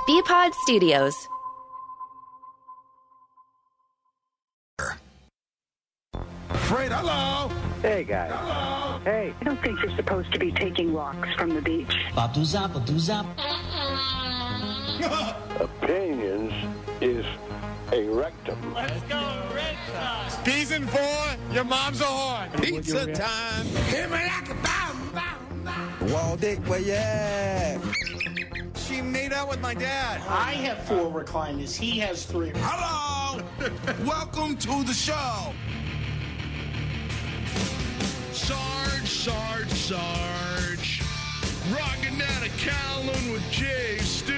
BPod Studios. Fred, hello. Hey, guys. Hello. Hey. I don't think you're supposed to be taking walks from the beach. Opinions is a rectum. Let's go, Red Sox. Peas and four, your mom's a whore. Pizza time. Hit me like a bomb. Wall Dick, where you at? She made out with my dad. I have 4 recliners. He has 3. Hello. Welcome to the show. Sarge. Rocking out of Calhoun with Jay Stu.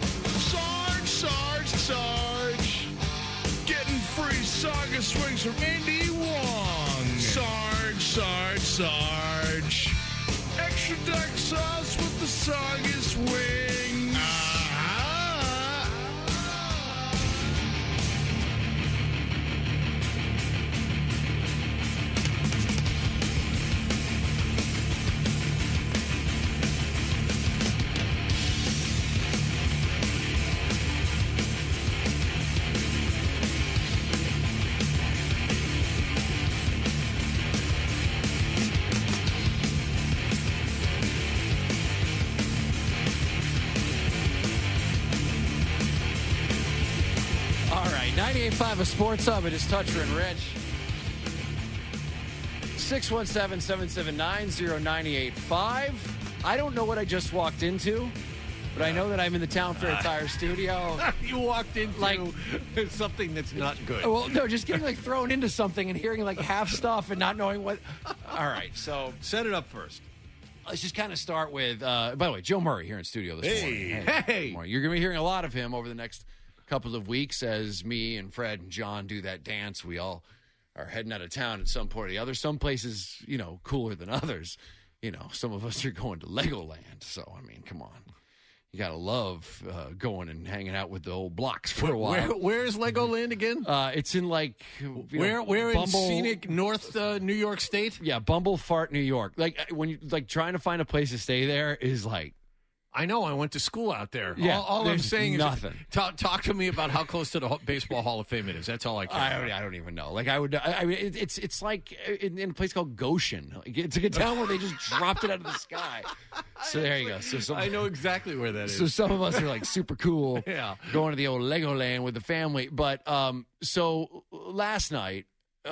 Sarge. Getting free saga swings from Andy Wong. Sarge. Extra dark sauce with the soggiest wings. All right, 98.5 of Sports Hub. It is Toucher and Rich. 617-779-0985. I don't know what I just walked into, but I know that I'm in the Town Fair Tire studio. You walked into Like- something that's not good. Well, no, just getting like thrown into something and hearing like half stuff and not knowing what. All right, so Set it up first. let's just kind of start with, by the way, Joe Murray here in studio this morning. Hey. Good morning. You're going to be hearing a lot of him over the next couple of weeks as me and Fred and John do that dance. We all are heading out of town at some point or the other. Some places, cooler than others. Some of us are going to Legoland. So, I mean, come on. You got to love going and hanging out with the old blocks for a while. Where is Legoland again? It's in Where in Bumble, scenic North New York State? Yeah, Bumblefart, New York. Like when you trying to find a place to stay there is like. I know. I went to school out there. Yeah, all I'm there's saying nothing. is talk to me about how close to the Baseball Hall of Fame it is. That's all I care. I don't even know. Like I would. I mean, it's like in a place called Goshen. Like, it's like a town where they just dropped it out of the sky. So there you go. So I know exactly where that is. So some of us are like super cool. Yeah. Going to the old Legoland with the family. But so last night,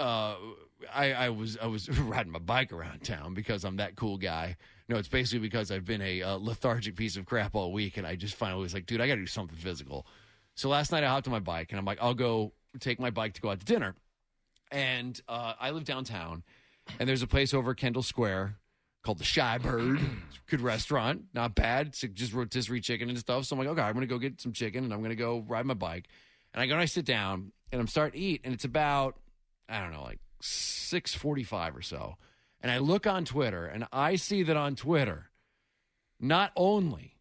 I was riding my bike around town because I'm that cool guy. No, it's basically because I've been a lethargic piece of crap all week, and I just finally was like, dude, I got to do something physical. So last night I hopped on my bike, and I'm like, I'll go take my bike to go out to dinner. And I live downtown, and there's a place over at Kendall Square called the Shy Bird. It's a good restaurant, not bad. It's just rotisserie chicken and stuff. So I'm like, okay, I'm going to go get some chicken, and I'm going to go ride my bike. And I go and I sit down, and I'm starting to eat, and it's about, I don't know, like 6:45 or so. And I look on Twitter, and I see that on Twitter, not only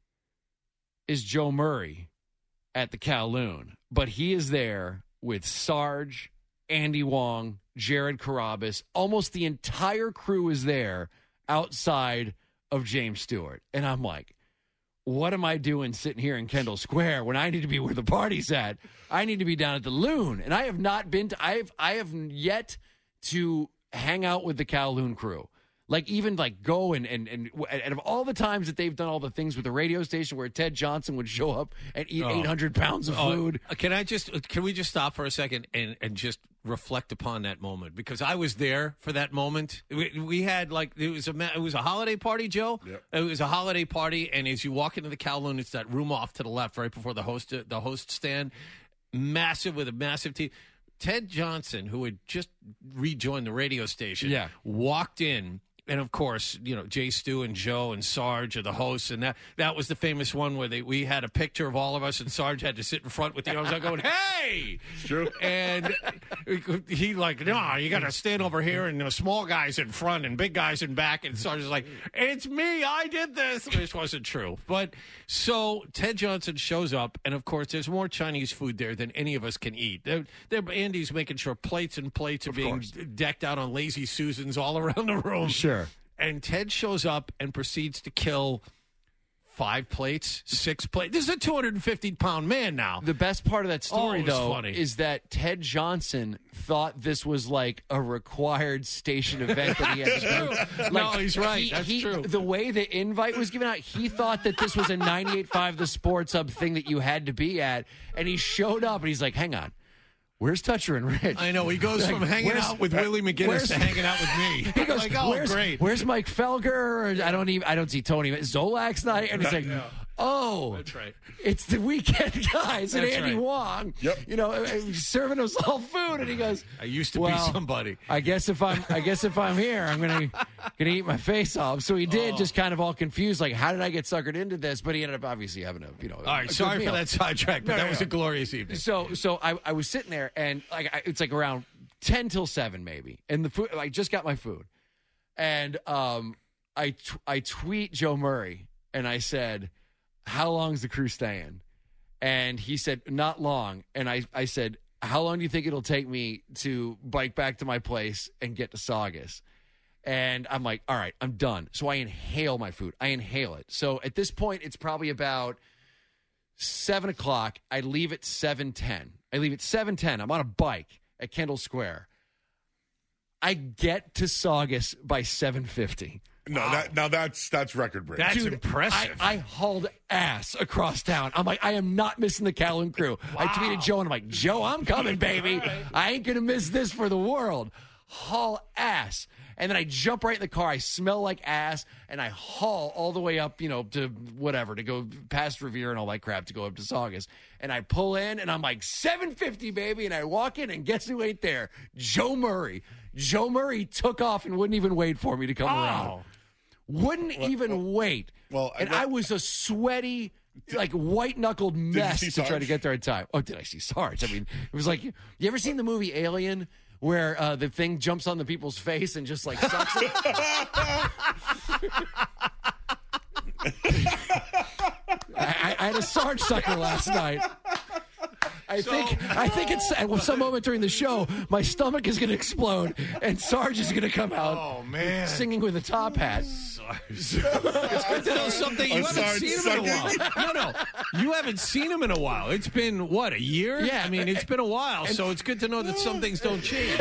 is Joe Murray at the Kowloon, but he is there with Sarge, Andy Wong, Jared Carrabis. Almost the entire crew is there outside of James Stewart. And I'm like, what am I doing sitting here in Kendall Square when I need to be where the party's at? I need to be down at the Loon. And I have not been to, I have yet to hang out with the Kowloon crew. Like, even, like, go and of all the times that they've done all the things with the radio station where Ted Johnson would show up and eat 800 pounds of food. Can we just stop for a second and just reflect upon that moment? Because I was there for that moment. We had, like, it was a holiday party, Joe. Yep. It was a holiday party, and as you walk into the Kowloon, it's that room off to the left, right before the host stand. Massive, with a massive TV. Ted Johnson, who had just rejoined the radio station, walked in. And, of course, Jay Stu and Joe and Sarge are the hosts. And that was the famous one where we had a picture of all of us, and Sarge had to sit in front with the arms out going, hey! It's true. And he like, no, you got to stand over here, and the small guys in front and big guys in back. And Sarge is like, it's me, I did this. Which wasn't true. But so Ted Johnson shows up, and, of course, there's more Chinese food there than any of us can eat. Andy's making sure plates and plates are being decked out on Lazy Susans all around the room. Sure. And Ted shows up and proceeds to kill 5 plates, 6 plates. This is a 250-pound man now. The best part of that story, Oh, it was though, funny. is that Ted Johnson thought this was like a required station event that he had to do. No, he's right. That's true. The way the invite was given out, he thought that this was a 98.5 The Sports Hub thing that you had to be at, and he showed up, and he's like, hang on. Where's Toucher and Rich? I know. He goes from hanging out with Willie McGinnis to hanging out with me. He goes, like, oh, great. Where's Mike Felger? I don't see Tony Zolak's night. And he's like, oh, That's right. It's the weekend guys and That's Andy right. Wong. Yep. You know, serving us all food. And he goes, I used to be well, somebody. I guess if I'm here, I'm gonna eat my face off. So he did, just kind of all confused, like, how did I get suckered into this? But he ended up obviously having a All right, sorry for that sidetrack, but that was a glorious evening. So I was sitting there, and it's like around 10 till 7 maybe, and the food. I just got my food, and I tweet Joe Murray, and I said, "How long's the crew staying?" And he said, "Not long." And I said, "How long do you think it'll take me to bike back to my place and get to Saugus?" And I'm like, "All right, I'm done." So I inhale my food. I inhale it. So at this point, it's probably about 7 o'clock. I leave at 7:10. I'm on a bike at Kendall Square. I get to Saugus by 7:50. No, that's record breaking. That's Dude, impressive. I hauled ass across town. I'm like, I am not missing the Calhoun crew. I tweeted Joe, and I'm like, Joe, I'm coming, baby. I ain't going to miss this for the world. Haul ass. And then I jump right in the car. I smell like ass, and I haul all the way up, to whatever, to go past Revere and all that crap to go up to Saugus. And I pull in, and I'm like, 750, baby. And I walk in, and guess who ain't there? Joe Murray. Joe Murray took off and wouldn't even wait for me to come around. Wouldn't even wait. well, I was a sweaty, like white-knuckled mess see to try to Sarge? get there in time. Oh, did I see Sarge? I mean, it was like, you ever seen the movie Alien, where the thing jumps on the people's face and just like sucks it? I had a Sarge sucker last night. I think it's some moment during the show, my stomach is going to explode and Sarge is going to come out. Oh, man. Singing with a top hat. It's good to know something. You haven't Sarge seen him in a while. No. You haven't seen him in a while. It's been, what, a year? Yeah. I mean, it's been a while, so it's good to know that some things don't change.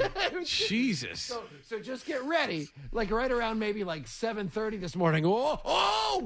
Jesus. So just get ready. Like right around maybe like 7:30 this morning. Oh!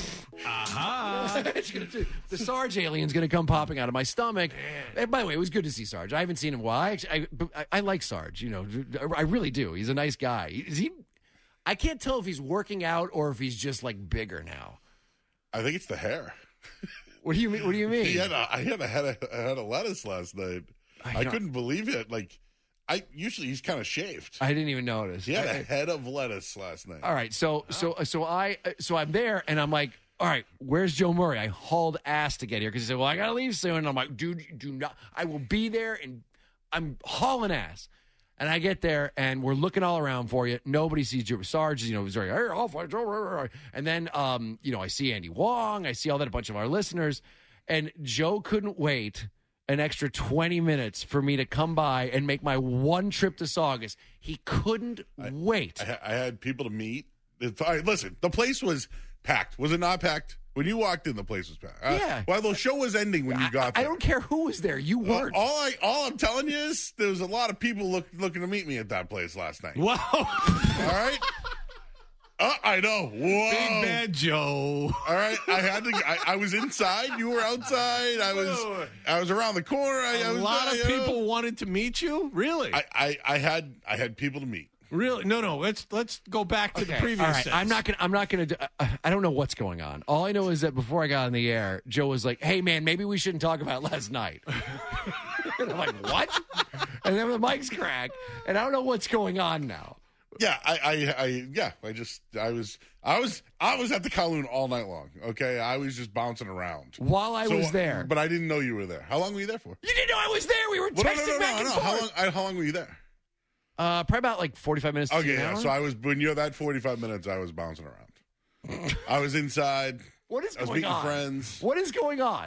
Aha. The Sarge alien's going to come popping out of my stomach. And by the way, it was good to see Sarge. I haven't seen him in a while. I like Sarge. I really do. He's a nice guy. I can't tell if he's working out or if he's just like bigger now. I think it's the hair. What do you mean? What do you mean? I had a head of lettuce last night. I couldn't believe it. Like, usually he's kind of shaved. I didn't even notice. He had a head of lettuce last night. All right, so I'm there, and I'm like, all right, where's Joe Murray? I hauled ass to get here because he said, well, I got to leave soon. And I'm like, dude, do not. I will be there, and I'm hauling ass. And I get there, and we're looking all around for you. Nobody sees Joe. Sarge, he's like, hey, I'll find Joe. And then, I see Andy Wong. I see all that, a bunch of our listeners. And Joe couldn't wait an extra 20 minutes for me to come by and make my one trip to Saugus. He couldn't wait. I had people to meet. All right, listen, the place was packed. Was it not packed? When you walked in, the place was packed. Yeah. Well, the show was ending when you got there. I don't care who was there. You weren't. All I'm telling you is there was a lot of people looking to meet me at that place last night. Wow. All right? I know. Whoa. Big bad Joe. All right. I was inside. You were outside. I was around the corner. A lot of people wanted to meet you? Really? I had people to meet. Really? No. Let's go back to the previous all right. sentence. I'm not gonna. I don't know what's going on. All I know is that before I got on the air, Joe was like, "Hey, man, maybe we shouldn't talk about last night." And I'm like, "What?" And then the mics crack, and I don't know what's going on now. Yeah, I was at the Kowloon all night long. Okay, I was just bouncing around While I was there, but I didn't know you were there. How long were you there for? You didn't know I was there. We were texting back and forth. How long were you there? Probably about like 45 minutes. Okay, to an hour. so when you're that 45 minutes, I was bouncing around. I was inside. What is I was going meeting on? friends. What is going on?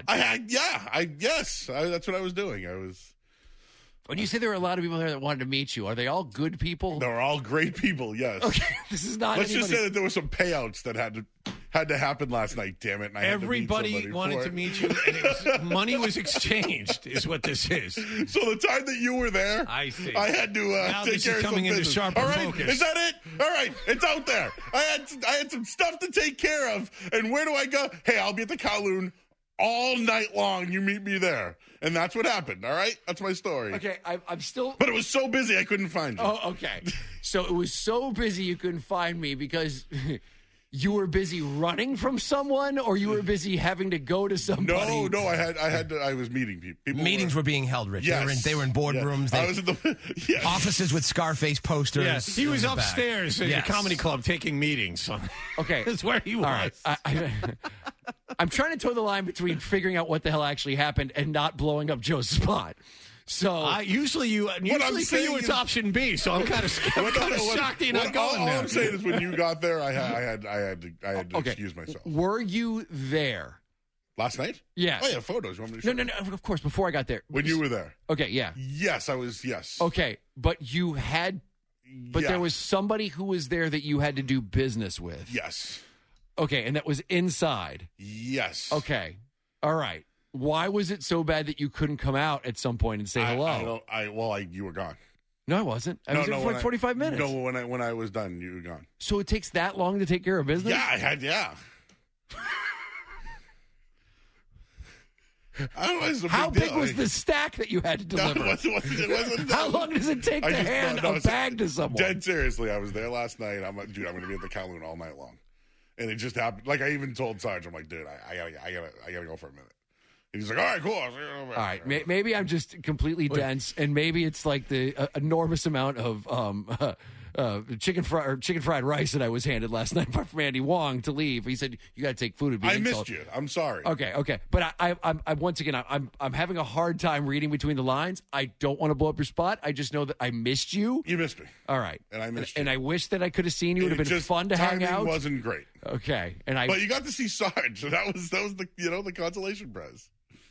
Yes, that's what I was doing. When you say there were a lot of people there that wanted to meet you, are they all good people? They were all great people. Yes. Okay, this is not. Let's just anybody- say that there were some payouts that had had to happen last night, damn it. And I had to meet Everybody somebody wanted for to it. meet you, and money was exchanged, is what this is. So the time that you were there, I see. I had to Now take this care is of coming some into business. sharper All right, focus. is that it? All right, it's out there. I had some stuff to take care of, and where do I go? Hey, I'll be at the Kowloon all night long. You meet me there, and that's what happened. All right, that's my story. Okay, I'm still. But it was so busy I couldn't find you. Oh, okay. So it was so busy you couldn't find me because you were busy running from someone, or you were busy having to go to somebody. No, I was meeting people. Meetings were being held, Rich. Yes. They were in boardrooms. Yeah. I was in the yes. offices with Scarface posters. Yes, he was in the back. upstairs at Yes. the comedy club taking meetings. Okay, That's where he was. all right. I'm trying to toe the line between figuring out what the hell actually happened and not blowing up Joe's spot. So Usually for you, saying it's is- option B. So I'm kind of shocked you're not going all there. I'm saying is when you got there, I had to okay, excuse myself. were you there? Last night? Yes. Oh, yeah, photos. You want me to show No. Of course, before I got there. When you were there? Okay, yeah. Yes, I was. Yes. Okay, but you had. But Yeah. there was somebody who was there that you had to do business with. Yes. Okay, and that was inside. Yes. Okay. All right. Why was it so bad that you couldn't come out at some point and say hello? You were gone. No, I wasn't. I was there for like 45 minutes. No, when I was done, you were gone. So it takes that long to take care of business? Yeah, I had. Yeah. I don't know, it's a How big big deal. was the stack that you had to No, deliver? it wasn't How long does it take to hand a bag to someone? Dead seriously, I was there last night. I'm like, dude, I'm going to be at the Kowloon all night long, and it just happened. Like I even told Sarge, I'm like, dude, I gotta go for a minute. And he's like, all right, cool. All right, maybe I'm just completely dense, and maybe it's like the enormous amount of chicken fried rice that I was handed last night from Andy Wong to leave. He said you got to take food. I missed you. I'm sorry. Okay, but I'm once again I'm having a hard time reading between the lines. I don't want to blow up your spot. I just know that I missed you. You missed me. All right, and I missed and you. I wish that I could have seen you. It would have been fun to hang out. Timing wasn't great. Okay, but you got to see Sarge. So that was the the consolation prize.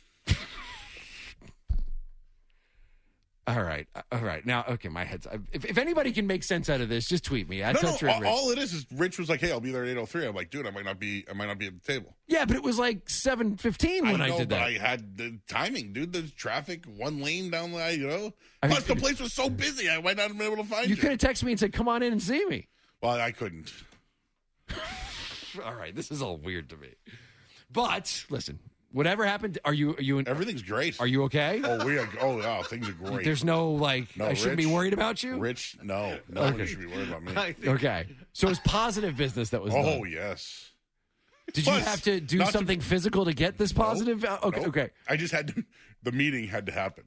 All right. Now, okay, my head's. If anybody can make sense out of this, just tweet me. All it is Rich was like, "Hey, I'll be there at 8:03." I'm like, "Dude, I might not be at the table." Yeah, but it was like 7:15 when I did that. I had the timing, dude. There's traffic, one lane down the, Plus, the place was so busy, I might not have been able to find you. You could have texted me and said, "Come on in and see me." Well, I couldn't. All right, this is all weird to me. But listen. Whatever happened, are you Everything's great. Are you okay? Oh, things are great. There's no I shouldn't be worried about you? Rich, no, Okay. You should be worried about me. Okay. So it was positive business that was done. Oh, yes. Did you have to do something physical to get this positive? Okay, Nope. okay. I just had to, the meeting had to happen.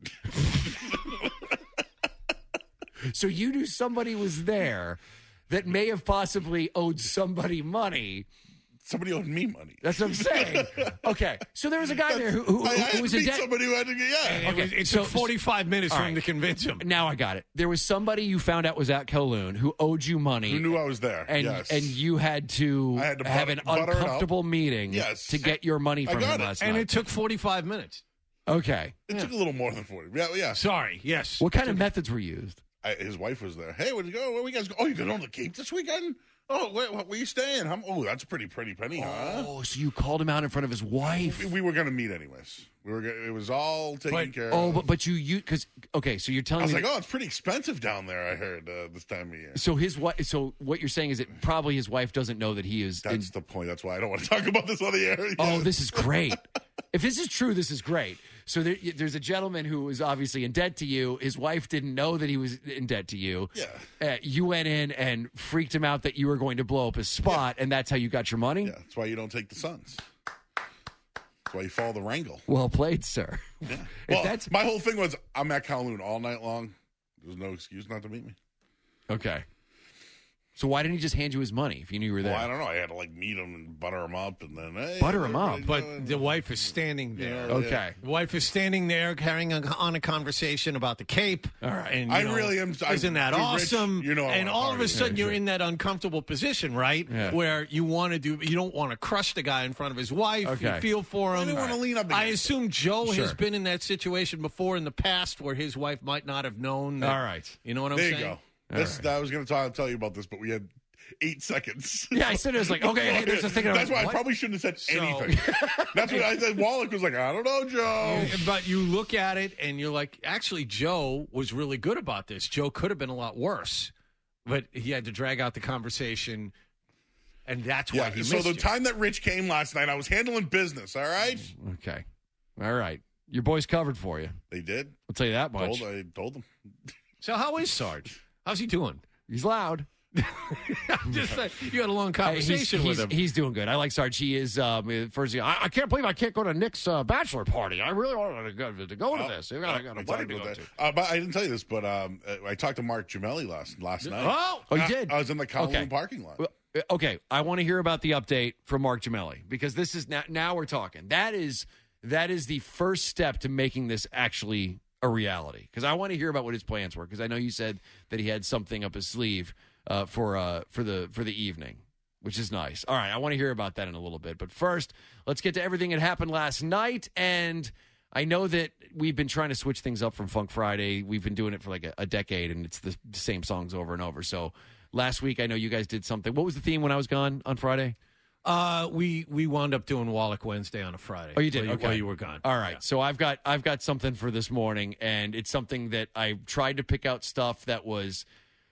So you knew somebody was there that may have possibly owed somebody money. Somebody owed me money. That's what I'm saying. Okay, so there was a guy there who was in debt. Somebody who had to get, It took 45 minutes for him to convince him. Now I got it. There was somebody you found out was at Kowloon who owed you money. Who knew I was there, and yes. and you had to have an butter it up. uncomfortable meeting to get your money from him last night. And it took 45 minutes. Okay. It took a little more than 40. Yeah. Sorry, yes. What kind of methods were used? His wife was there. Hey, where'd you go? Where we guys go? Oh, you going on the Cape this weekend? Oh, where you staying? That's a pretty penny, huh? Oh, so you called him out in front of his wife. We were going to meet anyways. It was all taken care of. Oh, but you because okay, so you're telling I was me like, it's pretty expensive down there. I heard this time of year. So his wife. So what you're saying is that probably his wife doesn't know that he is. That's the point. That's why I don't want to talk about this on the air. Oh, this is great. If this is true, this is great. So there's a gentleman who was obviously in debt to you. His wife didn't know that he was in debt to you. Yeah. You went in and freaked him out that you were going to blow up his spot, and that's how you got your money? Yeah, that's why you don't take the Suns. That's why you follow the wrangle. Well played, sir. Yeah. Well, my whole thing was I'm at Kowloon all night long. There's no excuse not to meet me. Okay. So why didn't he just hand you his money if you knew you were there? Well, I don't know. I had to meet him and butter him up, and then butter him up. But the wife is standing there. Okay. The wife is standing there carrying on a conversation about the Cape. All right. And I really am. Isn't that Rich, awesome? And all of a sudden you're sure. in that uncomfortable position, right? Yeah. Where you don't want to crush the guy in front of his wife. Okay. You feel for him. I didn't want to lean up I against assume Joe Sure. has been in that situation before in the past where his wife might not have known. That, All right. You know what I'm there saying? you go. I was going to tell you about this, but we had 8 seconds. Yeah, I said it was like, okay, hey, there's this thing. That's why I what? probably shouldn't have said anything. That's what I said. Wallach was like, I don't know, Joe. But you look at it and you're like, actually, Joe was really good about this. Joe could have been a lot worse, but he had to drag out the conversation, and that's why he missed So the you. time that Rich came last night, I was handling business, all right? Okay. All right. Your boys covered for you. They did. I'll tell you that much. I told them. So how is Sarge? How's he doing? He's loud. Just you had a long conversation with him. He's doing good. I like Sarge. He is first. I can't believe I can't go to Nick's bachelor party. I really wanted to go to this. I got a wedding to go to. But I didn't tell you this, but I talked to Mark Gemelli last night. Oh, you did? I was in the Kowloon parking lot. Okay, I want to hear about the update from Mark Gemelli because this is now we're talking. That is the first step to making this actually a reality. Because I want to hear about what his plans were. Because I know you said that he had something up his sleeve for the evening, which is nice. All right, I want to hear about that in a little bit. But first, let's get to everything that happened last night. And I know that we've been trying to switch things up from Funk Friday. We've been doing it for like a decade, and it's the same songs over and over. So last week, I know you guys did something. What was the theme when I was gone on Friday? We wound up doing Wallach Wednesday on a Friday. Oh, you did? Okay. While you were gone. All right. Yeah. So I've got something for this morning, and it's something that I tried to pick out stuff that was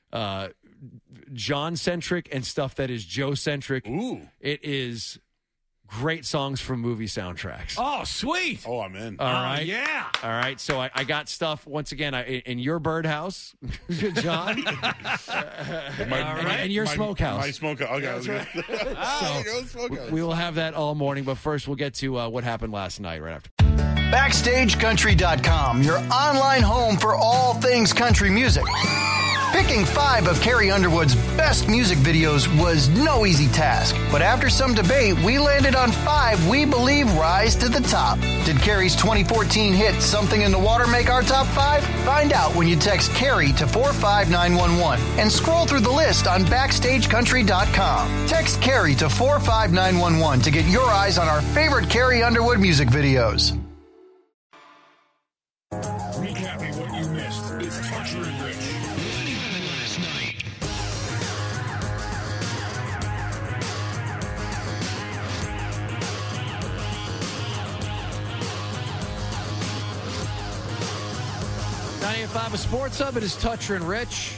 John-centric and stuff that is Joe-centric. Ooh. It is great songs from movie soundtracks. Oh, sweet. Oh, I'm in. All right. Yeah. All right. So I got stuff, once again, in your birdhouse, John. And your smokehouse. My smokehouse. Okay. That's right. Smokehouse. We will have that all morning, but first we'll get to what happened last night right after. BackstageCountry.com, your online home for all things country music. Picking 5 of Carrie Underwood's best music videos was no easy task, but after some debate, we landed on 5 we believe rise to the top. Did Carrie's 2014 hit Something in the Water make our top 5? Find out when you text Carrie to 45911 and scroll through the list on BackstageCountry.com. Text Carrie to 45911 to get your eyes on our favorite Carrie Underwood music videos. Recapping what you missed. It's Toucher and Rich. Last night. A Sports Hub. It is Toucher and Rich.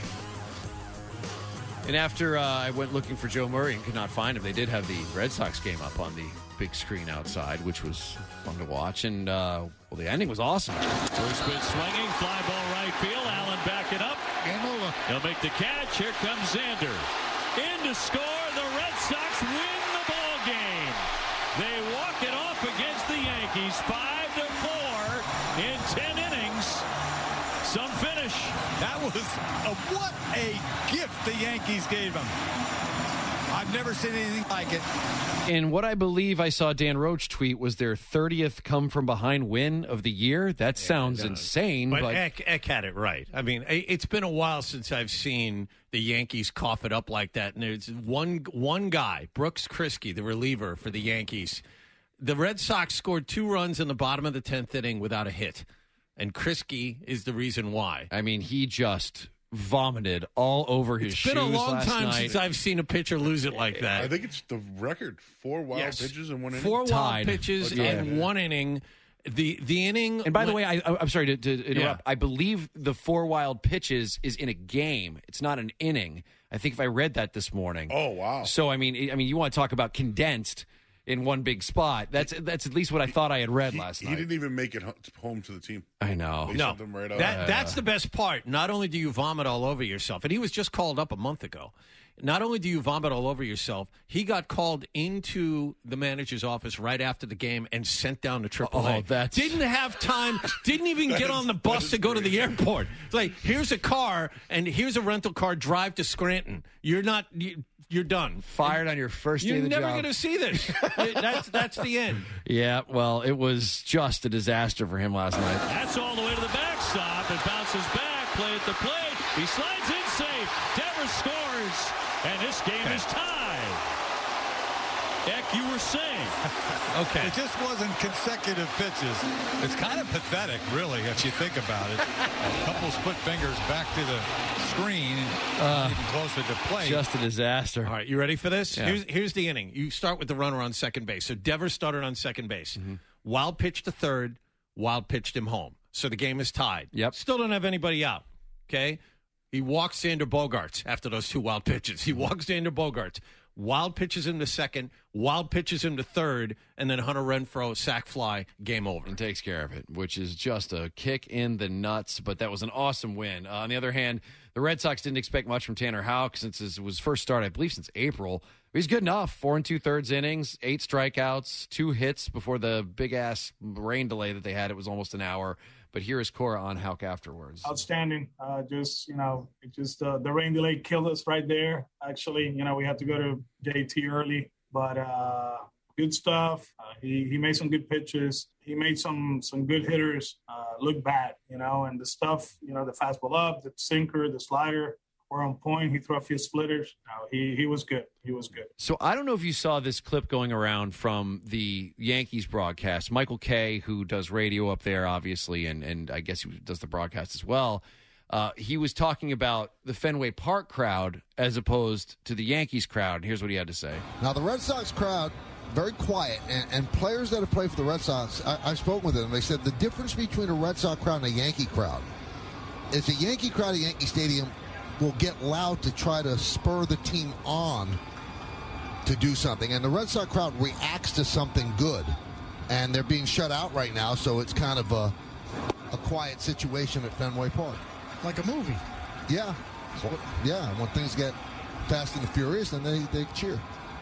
And after I went looking for Joe Murray and could not find him, they did have the Red Sox game up on the big screen outside, which was fun to watch. And, the ending was awesome. First pitch swinging, fly ball right field. Allen backing up. He'll make the catch. Here comes Xander. In to score. The Red Sox win the ball game. They walk it off against the Yankees 5-4 in 10 innings. Some finish. That was what a gift the Yankees gave him. I've never seen anything like it. And what I believe I saw Dan Roach tweet was their 30th come-from-behind win of the year. That sounds insane. But Eck had it right. I mean, it's been a while since I've seen the Yankees cough it up like that. And there's one guy, Brooks Kriske, the reliever for the Yankees. The Red Sox scored 2 runs in the bottom of the 10th inning without a hit. And Kriske is the reason why. I mean, he just vomited all over his shoes. It's been a long time night. since I've seen a pitcher lose it like that. I think it's the record. 4 wild pitches in 1 inning. 4 wild pitches and 1 inning. The inning. And by the way, I'm sorry to interrupt. Yeah. I believe the 4 wild pitches is in a game. It's not an inning. I think if I read that this morning. Oh, wow. So I mean, you want to talk about condensed in one big spot. That's at least what I thought I had read last night. He didn't even make it home to the team. I know. They No, sent him right out. that's the best part. Not only do you vomit all over yourself, and he was just called up a month ago. Not only do you vomit all over yourself, he got called into the manager's office right after the game and sent down to AAA. Didn't have time, didn't even get on the bus to go to the airport. It's like, here's a car, and here's a rental car, drive to Scranton. You're done. Fired on your first day of the You're job. never going to see this. That's the end. Yeah, well, it was just a disaster for him last night. That's all the way to the backstop. It bounces back. Play at the plate. He slides in safe. Devers scores. And this game is tied. Eck, you were saying. Okay. It just wasn't consecutive pitches. It's kind of pathetic, really, if you think about it. A couple split fingers back to the screen, even closer to play. Just a disaster. All right, you ready for this? Yeah. Here's the inning. You start with the runner on second base. So Devers started on second base. Mm-hmm. Wild pitched to third. Wild pitched him home. So the game is tied. Yep. Still don't have anybody out. Okay? He walks Xander Bogaerts after those two wild pitches. He walks Xander Bogaerts. Wild pitches him to second, wild pitches him to third, and then Hunter Renfroe, sac fly, game over. And takes care of it, which is just a kick in the nuts, but that was an awesome win. On the other hand, the Red Sox didn't expect much from Tanner Houck since it was first start, I believe, since April. He's good enough. 4 2/3 innings, 8 strikeouts, 2 hits before the big-ass rain delay that they had. It was almost an hour. But here is Cora on Houck afterwards. Outstanding. The rain delay killed us right there. Actually, we had to go to JT early, but good stuff. He made some good pitches. He made some good hitters look bad, and the stuff, the fastball up, the sinker, the slider were on point. He threw a few splitters. He was good. He was good. So I don't know if you saw this clip going around from the Yankees broadcast. Michael Kay, who does radio up there, obviously, and I guess he does the broadcast as well. He was talking about the Fenway Park crowd as opposed to the Yankees crowd. Here's what he had to say. Now, the Red Sox crowd, very quiet, and players that have played for the Red Sox, I've spoken with them. They said the difference between a Red Sox crowd and a Yankee crowd is a Yankee crowd at Yankee Stadium will get loud to try to spur the team on to do something. And the Red Sox crowd reacts to something good. And they're being shut out right now, so it's kind of a quiet situation at Fenway Park. Like a movie. Yeah. Yeah, when things get fast and furious, then they cheer.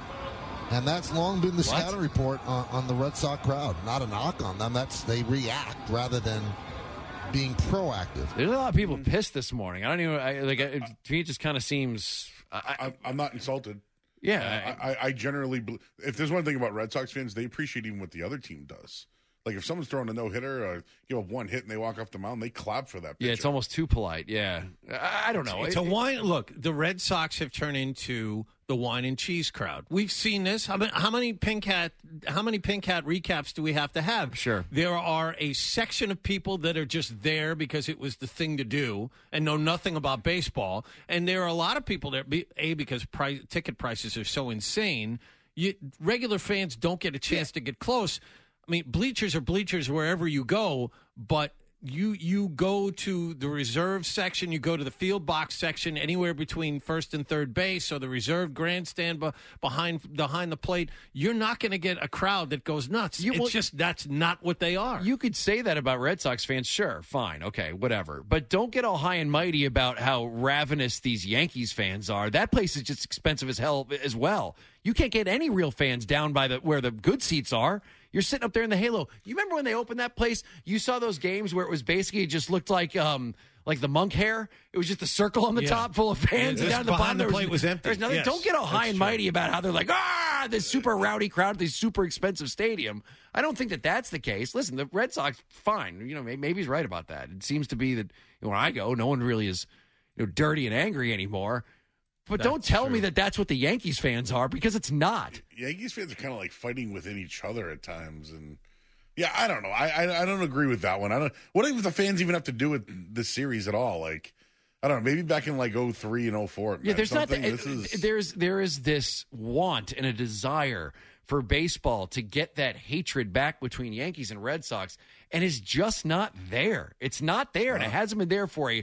And that's long been the scouting report on the Red Sox crowd. Not a knock on them. They react rather than being proactive. There's a lot of people pissed this morning. I don't even to me it just kind of seems I'm not insulted. Yeah, I generally if there's one thing about Red Sox fans, they appreciate even what the other team does. Like if someone's throwing a no-hitter or give up one hit and they walk off the mound, they clap for that pitcher. Yeah, it's almost too polite. Yeah. I don't know. It's a wine. Look, the Red Sox have turned into the wine and cheese crowd. We've seen this. How many Pink Hat recaps do we have to have? Sure. There are a section of people that are just there because it was the thing to do and know nothing about baseball. And there are a lot of people there, because ticket prices are so insane, regular fans don't get a chance to get close. I mean, bleachers are bleachers wherever you go, but you go to the reserve section, you go to the field box section, anywhere between first and third base, or the reserve grandstand behind the plate. You're not going to get a crowd that goes nuts. That's not what they are. You could say that about Red Sox fans, sure, fine, okay, whatever. But don't get all high and mighty about how ravenous these Yankees fans are. That place is just expensive as hell as well. You can't get any real fans down by where the good seats are. You're sitting up there in the halo. You remember when they opened that place? You saw those games where it was basically it just looked like the monk hair. It was just a circle on the top full of fans, and down at the bottom the plate was empty. There's nothing. Yes, don't get all high and mighty about how they're like this super rowdy crowd at this super expensive stadium. I don't think that's the case. Listen, the Red Sox, fine. Maybe he's right about that. It seems to be that when I go, no one really is dirty and angry anymore. But don't tell me that that's what the Yankees fans are, because it's not. Yankees fans are kind of like fighting within each other at times, and yeah, I don't know. I don't agree with that one. What do the fans even have to do with this series at all? Like, I don't know. Maybe back in like 2003 and 2004. Yeah, there's not. There is this want and a desire for baseball to get that hatred back between Yankees and Red Sox, and it's just not there. It's not there, and it hasn't been there for a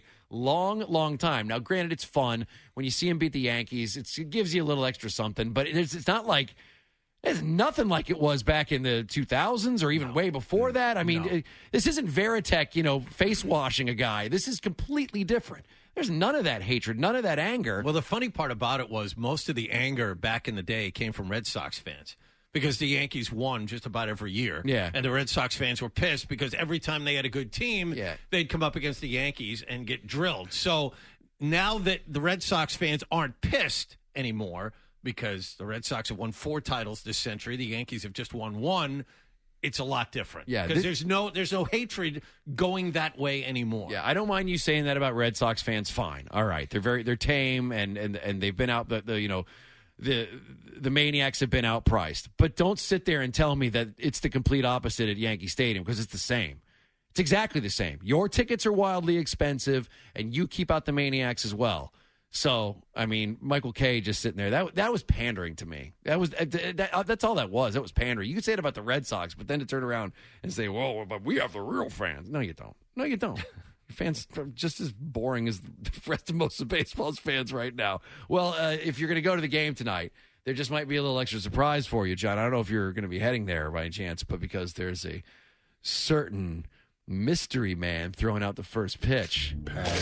long time. Now, granted, it's fun when you see them beat the Yankees. It gives you a little extra something, but it's not like it's nothing like it was back in the 2000s or even way before that. I mean, this isn't Veritek, face washing a guy. This is completely different. There's none of that hatred, none of that anger. Well, the funny part about it was most of the anger back in the day came from Red Sox fans, because the Yankees won just about every year. Yeah. And the Red Sox fans were pissed because every time they had a good team, they'd come up against the Yankees and get drilled. So now that the Red Sox fans aren't pissed anymore because the Red Sox have won 4 titles this century, the Yankees have just won 1, it's a lot different. Yeah. Because there's no hatred going that way anymore. Yeah, I don't mind you saying that about Red Sox fans. Fine. All right. They're tame and they've been out the Maniacs have been outpriced. But don't sit there and tell me that it's the complete opposite at Yankee Stadium, because it's the same. It's exactly the same. Your tickets are wildly expensive, and you keep out the Maniacs as well. So, I mean, Michael Kay just sitting there. That was pandering to me. That's all that was. That was pandering. You could say it about the Red Sox, but then to turn around and say, "Whoa, but we have the real fans." No, you don't. No, you don't. Your fans are just as boring as the rest of most of baseball's fans right now. Well, if you're going to go to the game tonight, there just might be a little extra surprise for you, John. I don't know if you're going to be heading there by any chance, but because there's a certain mystery man throwing out the first pitch.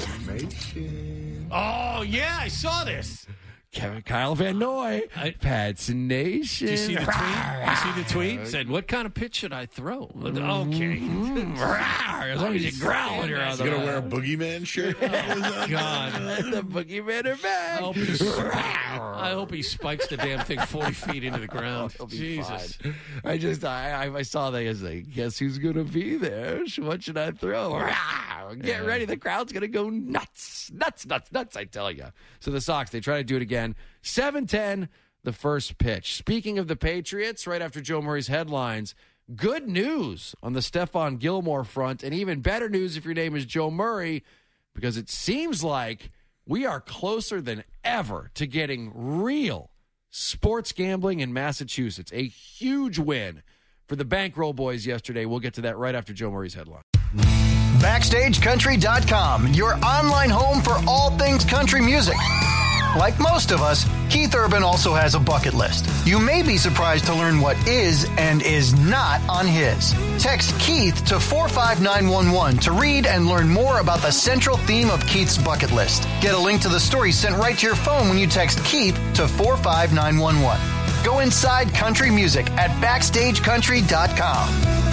Oh, yeah, I saw this. Kyle Van Noy, Patsination. Did you see the tweet? You see the tweet? Said, what kind of pitch should I throw? Okay. As long as you growl when you're on the You're going to wear a boogeyman shirt? Oh, God. The boogeyman are back. I hope he spikes the damn thing 40 feet into the ground. Jesus. Fine. I saw that as like, guess who's going to be there? What should I throw? Get ready. The crowd's going to go nuts. Nuts, I tell you. So the Sox, they try to do it again. 7-10, the first pitch. Speaking of the Patriots, right after Joe Murray's headlines, good news on the Stephon Gilmore front, and even better news if your name is Joe Murray, because it seems like we are closer than ever to getting real sports gambling in Massachusetts. A huge win for the Bankroll Boys yesterday. We'll get to that right after Joe Murray's headline. BackstageCountry.com, your online home for all things country music. Like most of us, Keith Urban also has a bucket list. You may be surprised to learn what is and is not on his. Text Keith to 45911 to read and learn more about the central theme of Keith's bucket list. Get a link to the story sent right to your phone when you text Keith to 45911. Go inside country music at BackstageCountry.com.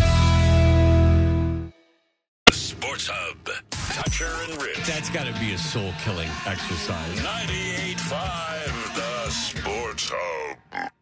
Sports Hub. Toucher and Rich. That's got to be a soul-killing exercise. 98.5, the Sports Hub.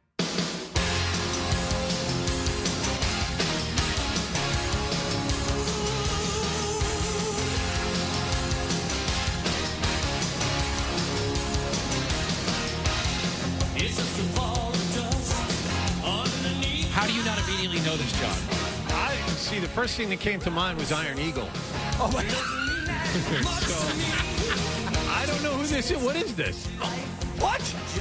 How do you not immediately know this, John? See, the first thing that came to mind was Iron Eagle. Oh, my So, I don't know who this is. What is this? What?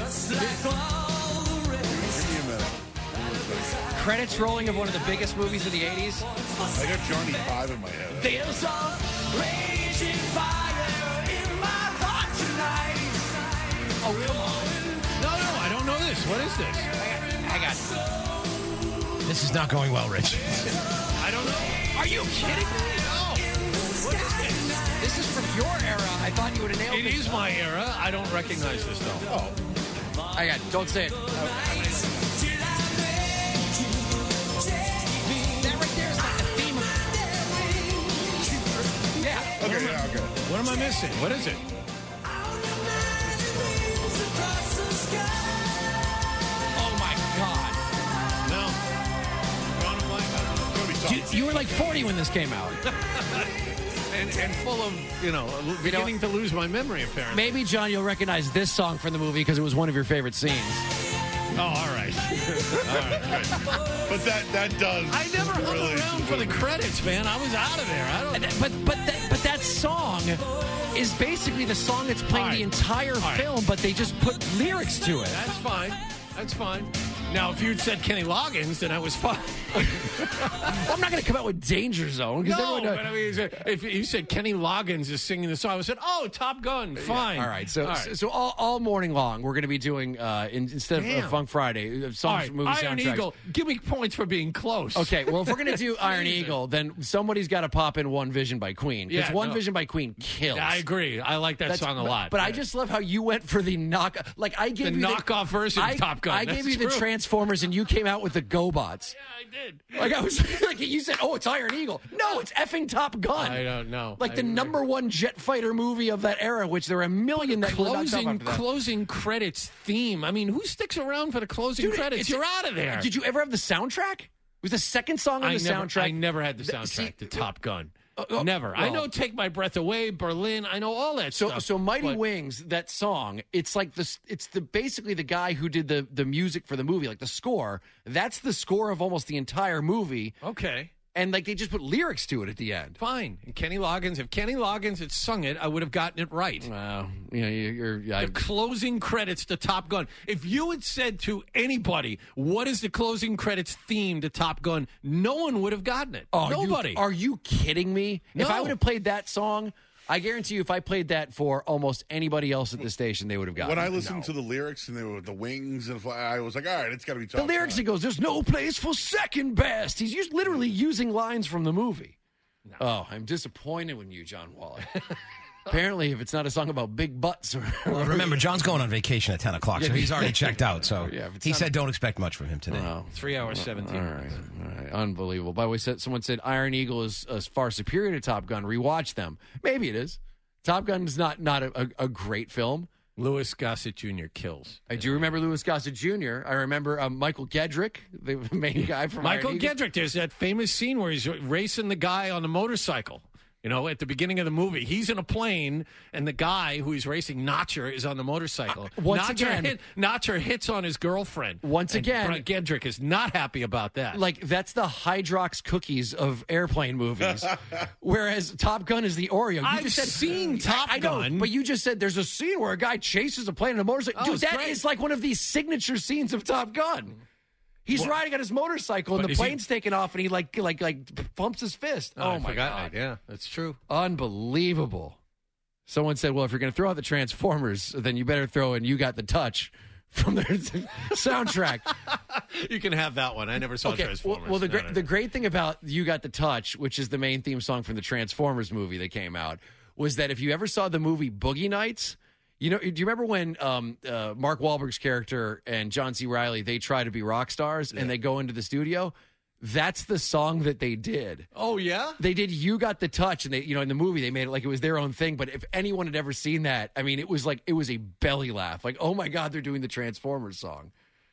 Credits rolling of one of the biggest movies of the 80s. I got Johnny 5 in my head. There's a raging fire in my heart tonight. Oh, come on. No, I don't know this. What is this? I got This is not going well, Rich. I don't know. Are you kidding me? No. What is this? This is from your era. I thought you would have nailed It is my era. I don't recognize this, though. Oh. I got. Don't say it. That right there is like the theme of. Yeah. Okay. What am I missing? What is it? Oh my God. You were like 40 when this came out. and full of, beginning to lose my memory, apparently. Maybe, John, you'll recognize this song from the movie because it was one of your favorite scenes. Oh, all right. All right, good. But that does. I never hung around for the credits, man. I was out of there. I don't. But that song is basically the song that's playing the entire film, but they just put lyrics to it. That's fine. That's fine. Now, if you'd said Kenny Loggins, then I was fine. Well, I'm not going to come out with Danger Zone. No, but I mean, if you said Kenny Loggins is singing the song, I would have said, oh, Top Gun, fine. Yeah, all right. So all morning long, we're going to be doing, instead of Funk Friday, songs from movie Iron soundtracks. Eagle, give me points for being close. Okay, well, if we're going to do Iron Eagle, then somebody's got to pop in One Vision by Queen. Because One Vision by Queen kills. I agree. I like that song a lot. But I just love how you went for the knock. Like, I gave you the knockoff version of Top Gun. I gave you the Transformers, and you came out with the GoBots. Yeah, I did. Like, I was like, you said, oh, it's Iron Eagle. No, it's effing Top Gun. I don't know. Like the number one jet fighter movie of that era, which there are a million that closing credits theme. I mean, who sticks around for the closing credits? You're out of there. Did you ever have the soundtrack? It was the second song on the soundtrack. I never had the soundtrack to Top Gun. Never. I well- know Take My Breath Away, Berlin. I know all that stuff. So Mighty but- Wings, that song, it's like this. It's basically the guy who did the music for the movie, like the score. That's the score of almost the entire movie. Okay. And like they just put lyrics to it at the end. Fine. And Kenny Loggins, if Kenny Loggins had sung it, I would have gotten it right. Wow. You're the closing credits to Top Gun. If you had said to anybody, what is the closing credits theme to Top Gun, no one would have gotten it. Nobody. Are you kidding me? No. If I would have played that song, I guarantee you, if I played that for almost anybody else at the station, they would have gotten When it. I listened to the lyrics and they were the wings, and I was like, all right, it's got to be The Top lyrics, Gun. he goes, "There's no place for second best." He's literally using lines from the movie. No. Oh, I'm disappointed in you, John Wallach. Apparently, if it's not a song about big butts. Well, remember, John's going on vacation at 10 o'clock, so he's already checked out. So he said don't expect much from him today. 3 hours, 17 All right. Unbelievable. By the way, someone said Iron Eagle is far superior to Top Gun. Rewatch them. Maybe it is. Top Gun is not a great film. Louis Gossett Jr. kills. I do remember Louis Gossett Jr. I remember Michael Gedrick, the main guy from Michael Iron Eagle. Gedrick. There's that famous scene where he's racing the guy on the motorcycle. You know, at the beginning of the movie, he's in a plane, and the guy who he's racing, Notcher, is on the motorcycle. Notcher hits on his girlfriend. Once again, Gedrick is not happy about that. Like, that's the Hydrox cookies of airplane movies, whereas Top Gun is the Oreo. I've seen Top Gun. Know, but you just said there's a scene where a guy chases a plane on a motorcycle. Oh, Dude, it's that great. is like one of these signature scenes of Top Gun. He's riding on his motorcycle, and But the is he- plane's taking off, and he like pumps his fist. I my forgot God. that. Yeah, that's true. Unbelievable. Someone said, well, if you're going to throw out the Transformers, then you better throw in You Got the Touch from their soundtrack. You can have that one. I never saw Transformers. Well, the great thing about You Got the Touch, which is the main theme song from the Transformers movie that came out, was that if you ever saw the movie Boogie Nights, you know, do you remember when Mark Wahlberg's character and John C. Reilly, they try to be rock stars and they go into the studio? That's the song that they did. Oh, yeah? They did You Got the Touch, and they, you know, in the movie they made it like it was their own thing. But if anyone had ever seen that, I mean, it was a belly laugh. Like, oh my God, they're doing the Transformers song.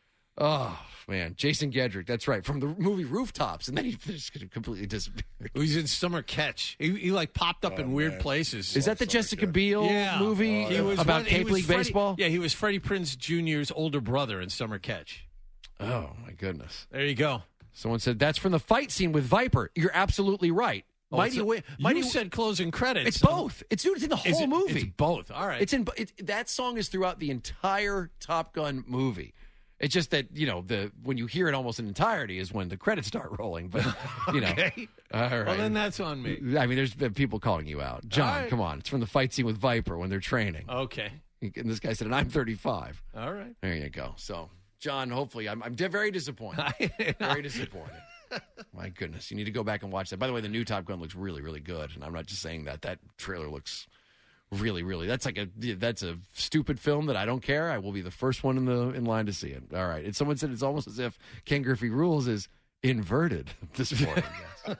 Oh man, Jason Gedrick, that's right, from the movie Rooftops, and then he just completely disappeared. He's in Summer Catch. He like popped up in weird places. Is that the Jessica Biel movie about Cape League baseball? Yeah, he was Freddie Prinze Jr.'s older brother in Summer Catch. Oh my goodness! There you go. Someone said that's from the fight scene with Viper. You're absolutely right. You said closing credits. It's both. It's in the whole movie. It's both. All right. That song is throughout the entire Top Gun movie. It's just that, you know, when you hear it almost in entirety is when the credits start rolling. But, you know. Okay. All right. Well, then that's on me. I mean, there's been people calling you out. John, come on. It's from the fight scene with Viper when they're training. Okay. And this guy said, and I'm 35. All right. There you go. So, John, hopefully, I'm very disappointed. Very disappointed. My goodness. You need to go back and watch that. By the way, the new Top Gun looks really, really good. And I'm not just saying that. That trailer looks really, really. That's a stupid film that I don't care. I will be the first one in line to see it. All right. And someone said it's almost as if Ken Griffey Rules is inverted this morning. Yes.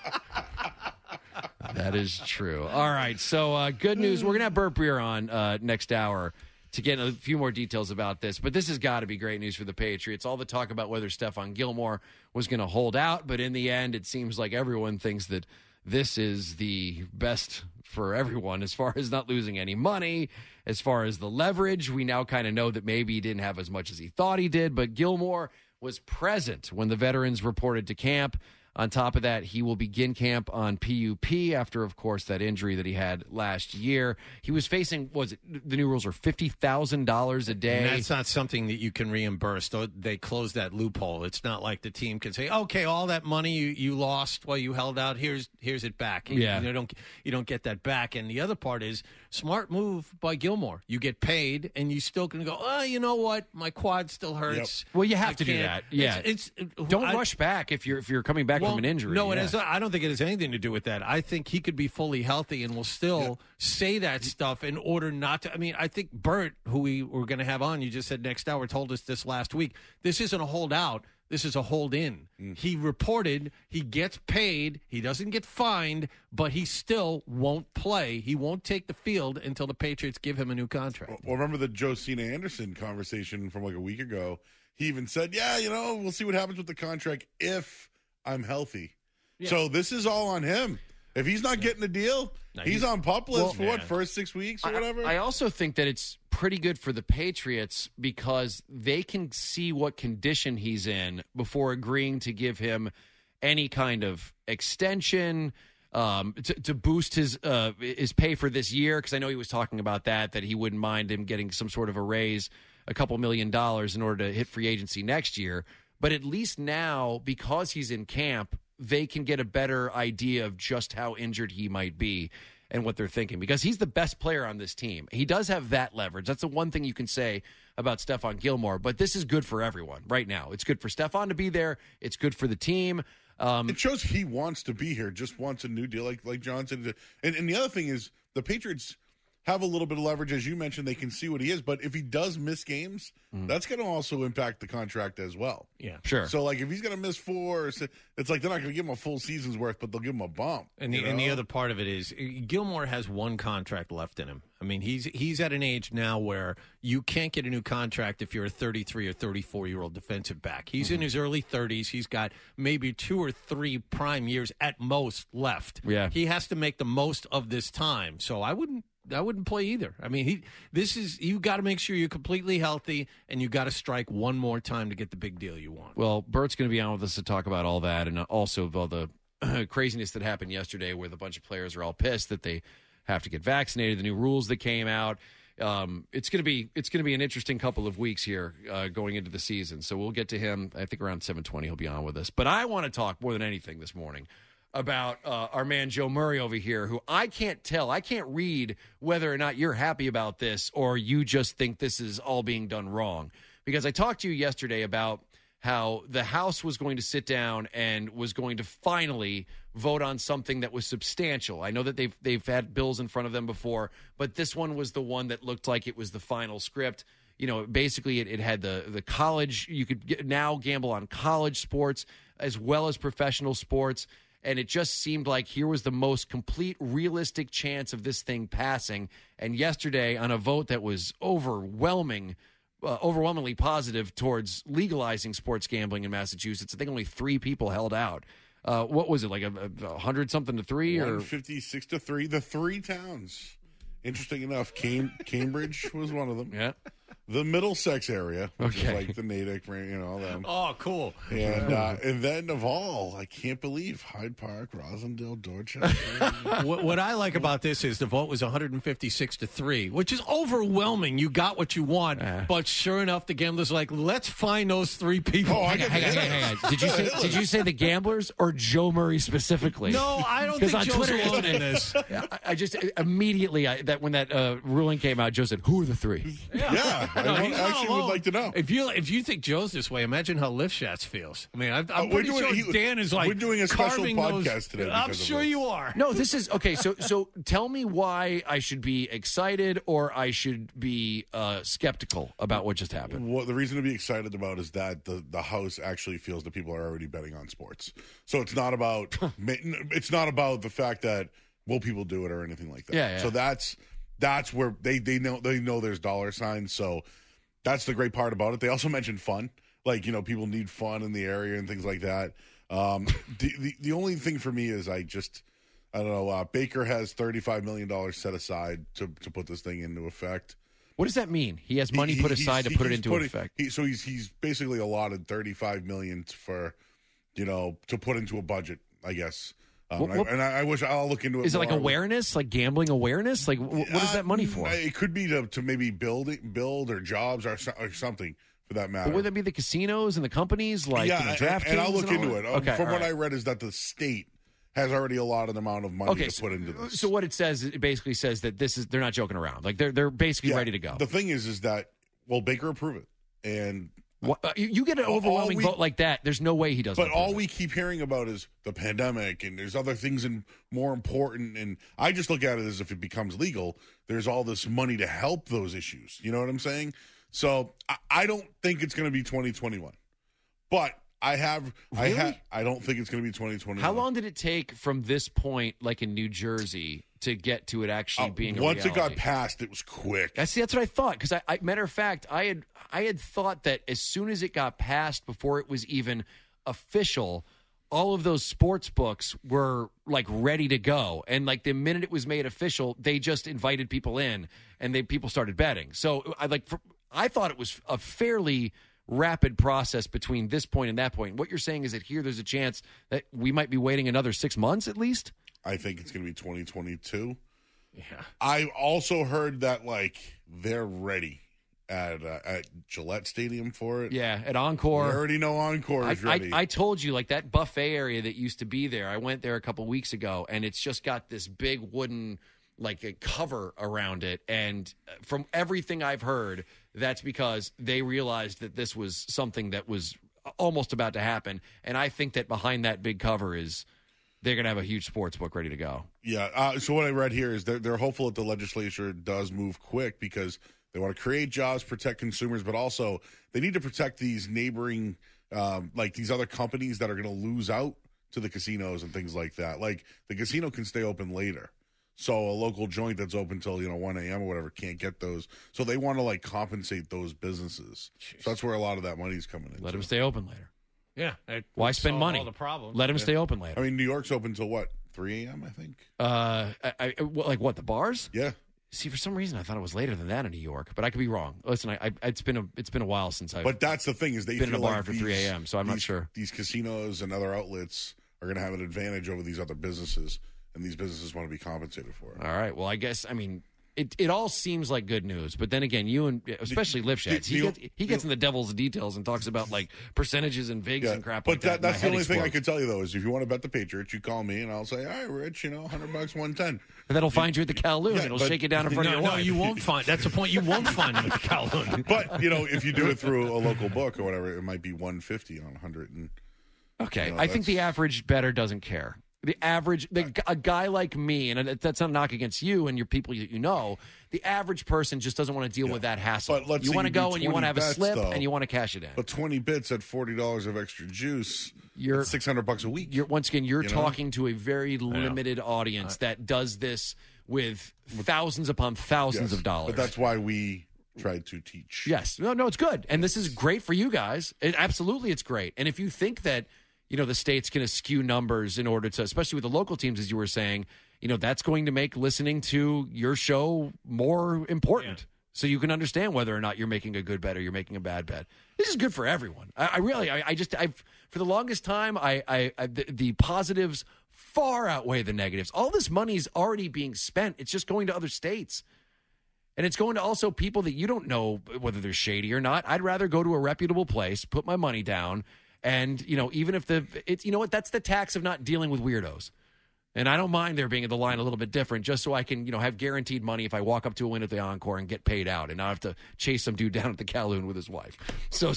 That is true. All right. So good news. We're going to have Burt Breer on next hour to get a few more details about this. But this has got to be great news for the Patriots. All the talk about whether Stephon Gilmore was going to hold out. But in the end, it seems like everyone thinks that this is the best for everyone as far as not losing any money, as far as the leverage. We now kind of know that maybe he didn't have as much as he thought he did, but Gilmore was present when the veterans reported to camp. On top of that, he will begin camp on PUP after, of course, that injury that he had last year. He was facing, the new rules are $50,000 a day. And that's not something that you can reimburse. They closed that loophole. It's not like the team can say, okay, all that money you lost while you held out, here's it back. Yeah. You don't get that back. And the other part is, smart move by Gilmore. You get paid, and you still can go, oh, you know what? My quad still hurts. Well, you have to do that. Yeah. Don't rush back if you're coming back from an injury. No, I don't think it has anything to do with that. I think he could be fully healthy and will still say that stuff in order not to. I mean, I think Burt, who we were going to have on, you just said next hour, told us this last week. This isn't a holdout. This is a hold in. He reported, he gets paid, he doesn't get fined, but he still won't play. He won't take the field until the Patriots give him a new contract. Well, remember the Josina Anderson conversation from like a week ago? He even said, we'll see what happens with the contract if I'm healthy. Yeah. So this is all on him. If he's not getting a deal, he's on PUP list for first 6 weeks or whatever? I also think that it's pretty good for the Patriots because they can see what condition he's in before agreeing to give him any kind of extension to boost his pay for this year. Because I know he was talking about that he wouldn't mind him getting some sort of a raise, a couple $1 million in order to hit free agency next year. But at least now, because he's in camp, they can get a better idea of just how injured he might be and what they're thinking, because he's the best player on this team. He does have that leverage. That's the one thing you can say about Stephon Gilmore, but this is good for everyone right now. It's good for Stephon to be there. It's good for the team. It shows he wants to be here, just wants a new deal like Johnson. And the other thing is the Patriots have a little bit of leverage. As you mentioned, they can see what he is, but if he does miss games, that's going to also impact the contract as well. Yeah, sure. So, like, if he's going to miss 4, it's like they're not going to give him a full season's worth, but they'll give him a bump. And the other part of it is Gilmore has one contract left in him. I mean, he's at an age now where you can't get a new contract if you're a 33 or 34-year-old defensive back. He's in his early 30s. He's got maybe 2 or 3 prime years at most left. Yeah. He has to make the most of this time. So I wouldn't play either. I mean, you got to make sure you're completely healthy, and you got to strike one more time to get the big deal you want. Well, Bert's going to be on with us to talk about all that, and also all the craziness that happened yesterday, where a bunch of players are all pissed that they have to get vaccinated. The new rules that came out. It's going to be an interesting couple of weeks here going into the season. So we'll get to him. I think around 7:20 he'll be on with us. But I want to talk more than anything this morning about our man Joe Murray over here, who I can't read whether or not you're happy about this or you just think this is all being done wrong. Because I talked to you yesterday about how the House was going to sit down and was going to finally vote on something that was substantial. I know that they've had bills in front of them before, but this one was the one that looked like it was the final script. You know, basically it had the college. You could now gamble on college sports as well as professional sports. And it just seemed like here was the most complete, realistic chance of this thing passing. And yesterday, on a vote that was overwhelmingly positive towards legalizing sports gambling in Massachusetts, I think only 3 people held out. What was it, like 100-something to 3? 156 to 3. The 3 towns. Interesting enough, Cambridge was one of them. Yeah. The Middlesex area, which is like the Natick, all them. Oh, cool. And then of all, I can't believe Hyde Park, Rosendale, Dorchester. What I like about this is the vote was 156 to 3, which is overwhelming. You got what you want, but sure enough, the gamblers like, let's find those 3 people. Oh, hang on. Did you say the gamblers or Joe Murray specifically? No, I don't think Joe's alone in this. I just immediately when that ruling came out, Joe said, "Who are the 3?" Yeah. I actually would like to know. If you think Joe's this way, imagine how Lifshats feels. I mean, I'm pretty sure Dan is like, we're doing a special podcast those, today. I'm sure you are. No, this is okay. So tell me why I should be excited or I should be skeptical about what just happened. Well, the reason to be excited about is that the House actually feels that people are already betting on sports. So it's not about the fact that will people do it or anything like that. Yeah. So that's where they know there's dollar signs. So that's the great part about it. They also mentioned fun, like people need fun in the area and things like that. The only thing for me is I don't know. Baker has $35 million set aside to put this thing into effect. What does that mean? He has money put aside to put it into effect. So he's basically allotted $35 million for to put into a budget, I guess. I wish I'll look into it. Is it more. like awareness, like gambling awareness? Like what is that money for? It could be to maybe build or jobs or something for that matter. But would that be the casinos and the companies like DraftKings? And I'll look into it. Okay, From what I read is that the state has already allotted an amount of money to put into this. So what it says, it basically says that they're not joking around. Like they're basically ready to go. The thing is that Baker approved it, and you get an overwhelming vote like that. There's no way he doesn't. But all we keep hearing about is the pandemic, and there's other things and more important. And I just look at it as if it becomes legal, there's all this money to help those issues. You know what I'm saying? So I don't think it's going to be 2021, but I don't think it's going to be 2021. How long did it take from this point, like in New Jersey, to get to it actually being a once reality? It got passed, it was quick. That's what I thought. Because matter of fact, I had thought that as soon as it got passed, before it was even official, all of those sports books were like ready to go. And like the minute it was made official, they just invited people in and people started betting. So I thought it was a fairly rapid process between this point and that point. What you're saying is that here there's a chance that we might be waiting another 6 months at least? I think it's going to be 2022. Yeah. I also heard that like they're ready at Gillette Stadium for it. Yeah, at Encore. We already know Encore is ready. I told you, like that buffet area that used to be there, I went there a couple weeks ago, and it's just got this big wooden like a cover around it. And from everything I've heard, that's because they realized that this was something that was almost about to happen. And I think that behind that big cover is they're going to have a huge sports book ready to go. Yeah. So what I read here is they're hopeful that the legislature does move quick because they want to create jobs, protect consumers, but also they need to protect these neighboring, like these other companies that are going to lose out to the casinos and things like that. Like the casino can stay open later. So a local joint that's open till 1 a.m. or whatever can't get those. So they want to like compensate those businesses. Jeez. So that's where a lot of that money's coming in. Let them stay open later. Yeah. Why spend money? All the problems. Let them stay open later. I mean, New York's open till what? 3 a.m. I think. Like what? The bars? Yeah. See, for some reason, I thought it was later than that in New York, but I could be wrong. Listen, it's been a while since I've. But that's the thing is they been feel in a bar like after 3 a.m. So I'm not sure these casinos and other outlets are going to have an advantage over these other businesses, and these businesses want to be compensated for it. All right. Well, I guess it all seems like good news, but then again, you and especially Lipschitz, he gets in the devil's details and talks about like percentages and Vegas and crap. But like that's the only thing I can tell you though is if you want to bet the Patriots, you call me and I'll say, "All right, Rich, $100, 110." And that'll find you at the Kowloon. It'll shake you down in front of your wife. No, you won't find. That's the point. You won't find him at the Kowloon. But if you do it through a local book or whatever, it might be 150 on 100. Okay, I think the average bettor doesn't care. The average, a guy like me, and that's not a knock against you and your people you know, the average person just doesn't want to deal with that hassle. But let's you say want to you go do and you want to have a 20 slip bets, though. and you want to cash it in. But 20 bits at $40 of extra juice, you're $600 a week. Once again, you're talking to a very limited audience that does this with thousands upon thousands of dollars. But that's why we tried to teach. Yes. No, it's good. And this is great for you guys. Absolutely, it's great. And if you think that the state's going to skew numbers in order to, especially with the local teams, as you were saying, that's going to make listening to your show more important. Yeah. So you can understand whether or not you're making a good bet or you're making a bad bet. This is good for everyone. I for the longest time, the positives far outweigh the negatives. All this money's already being spent. It's just going to other states. And it's going to also people that you don't know whether they're shady or not. I'd rather go to a reputable place, put my money down, and, even if that's the tax of not dealing with weirdos. And I don't mind there being the line a little bit different just so I can, have guaranteed money if I walk up to a window at the Encore and get paid out and not have to chase some dude down at the Kowloon with his wife. So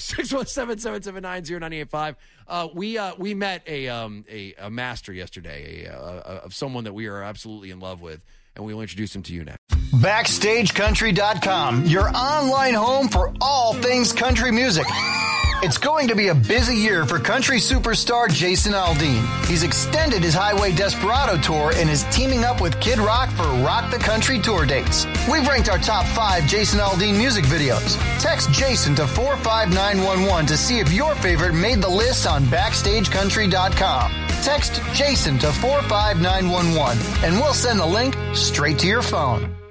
617-779-0985. We met a master yesterday of someone that we are absolutely in love with, and we'll introduce him to you next. BackstageCountry.com, your online home for all things country music. It's going to be a busy year for country superstar Jason Aldean. He's extended his Highway Desperado tour and is teaming up with Kid Rock for Rock the Country tour dates. We've ranked our top 5 Jason Aldean music videos. Text Jason to 45911 to see if your favorite made the list on BackstageCountry.com. Text Jason to 45911 and we'll send the link straight to your phone.